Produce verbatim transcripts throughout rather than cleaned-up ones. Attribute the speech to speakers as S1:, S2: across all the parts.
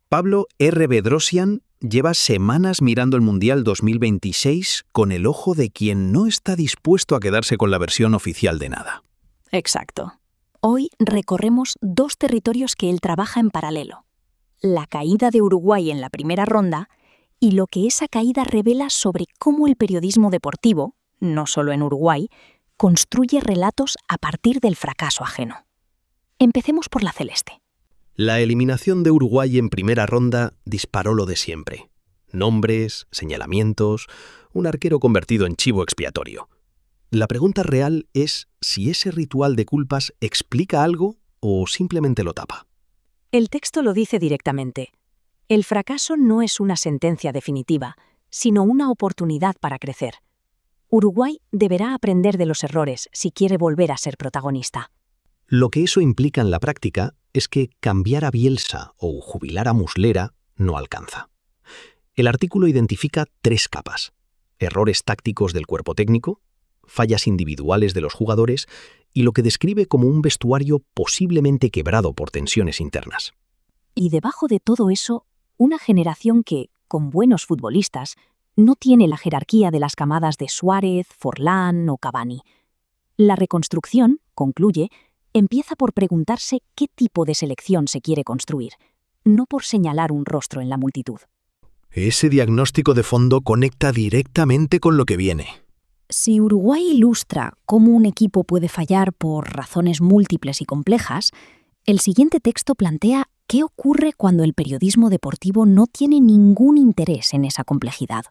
S1: Pablo R. Bedrosian lleva semanas mirando el Mundial dos mil veintiséis con el ojo de quien no está dispuesto a quedarse con la versión oficial de nada.
S2: Exacto. Hoy recorremos dos territorios que él trabaja en paralelo. La caída de Uruguay en la primera ronda y lo que esa caída revela sobre cómo el periodismo deportivo, no solo en Uruguay, construye relatos a partir del fracaso ajeno. Empecemos por la celeste.
S1: La eliminación de Uruguay en primera ronda disparó lo de siempre. Nombres, señalamientos, un arquero convertido en chivo expiatorio. La pregunta real es si ese ritual de culpas explica algo o simplemente lo tapa.
S2: El texto lo dice directamente. El fracaso no es una sentencia definitiva, sino una oportunidad para crecer. Uruguay deberá aprender de los errores si quiere volver a ser protagonista.
S1: Lo que eso implica en la práctica es que cambiar a Bielsa o jubilar a Muslera no alcanza. El artículo identifica tres capas: errores tácticos del cuerpo técnico, fallas individuales de los jugadores y lo que describe como un vestuario posiblemente quebrado por tensiones internas.
S2: Y debajo de todo eso, una generación que, con buenos futbolistas, no tiene la jerarquía de las camadas de Suárez, Forlán o Cavani. La reconstrucción, concluye, empieza por preguntarse qué tipo de selección se quiere construir, no por señalar un rostro en la multitud.
S1: Ese diagnóstico de fondo conecta directamente con lo que viene.
S2: Si Uruguay ilustra cómo un equipo puede fallar por razones múltiples y complejas, el siguiente texto plantea qué ocurre cuando el periodismo deportivo no tiene ningún interés en esa complejidad.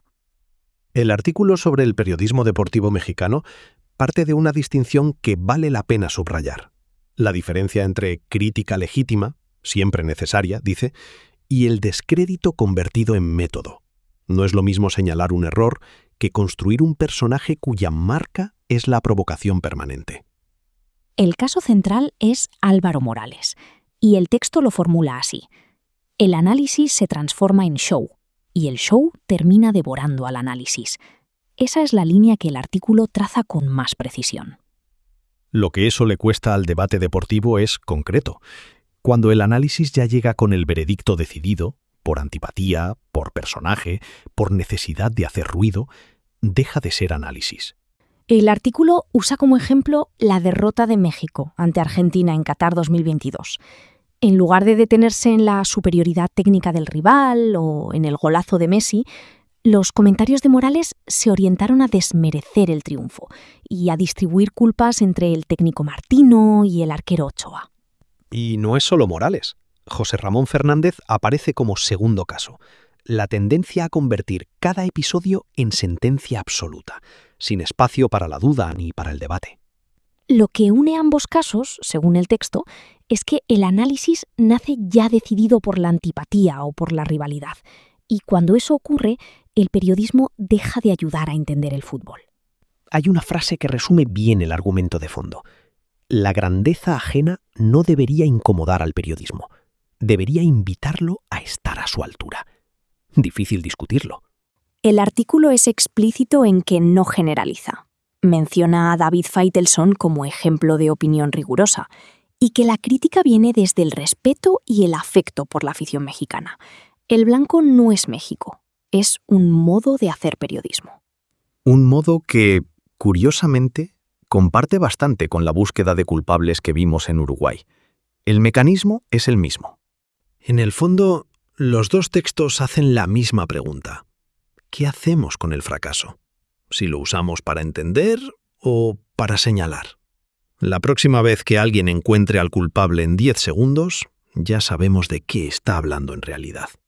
S1: El artículo sobre el periodismo deportivo mexicano parte de una distinción que vale la pena subrayar. La diferencia entre crítica legítima, siempre necesaria, dice, y el descrédito convertido en método. No es lo mismo señalar un error que construir un personaje cuya marca es la provocación permanente.
S2: El caso central es Álvaro Morales, y el texto lo formula así. El análisis se transforma en show, y el show termina devorando al análisis. Esa es la línea que el artículo traza con más precisión.
S1: Lo que eso le cuesta al debate deportivo es concreto. Cuando el análisis ya llega con el veredicto decidido, por antipatía, por personaje, por necesidad de hacer ruido, deja de ser análisis.
S2: El artículo usa como ejemplo la derrota de México ante Argentina en Qatar dos mil veintidós. En lugar de detenerse en la superioridad técnica del rival o en el golazo de Messi, los comentarios de Morales se orientaron a desmerecer el triunfo y a distribuir culpas entre el técnico Martino y el arquero Ochoa.
S1: Y no es solo Morales. José Ramón Fernández aparece como segundo caso. La tendencia a convertir cada episodio en sentencia absoluta, sin espacio para la duda ni para el debate.
S2: Lo que une ambos casos, según el texto, es que el análisis nace ya decidido por la antipatía o por la rivalidad. Y cuando eso ocurre, el periodismo deja de ayudar a entender el fútbol.
S1: Hay una frase que resume bien el argumento de fondo. La grandeza ajena no debería incomodar al periodismo. Debería invitarlo a estar a su altura. Difícil discutirlo.
S2: El artículo es explícito en que no generaliza. Menciona a David Faitelson como ejemplo de opinión rigurosa y que la crítica viene desde el respeto y el afecto por la afición mexicana. El blanco no es México, es un modo de hacer periodismo.
S1: Un modo que, curiosamente, comparte bastante con la búsqueda de culpables que vimos en Uruguay. El mecanismo es el mismo. En el fondo, los dos textos hacen la misma pregunta. ¿Qué hacemos con el fracaso? ¿Si lo usamos para entender o para señalar? La próxima vez que alguien encuentre al culpable en diez segundos, ya sabemos de qué está hablando en realidad.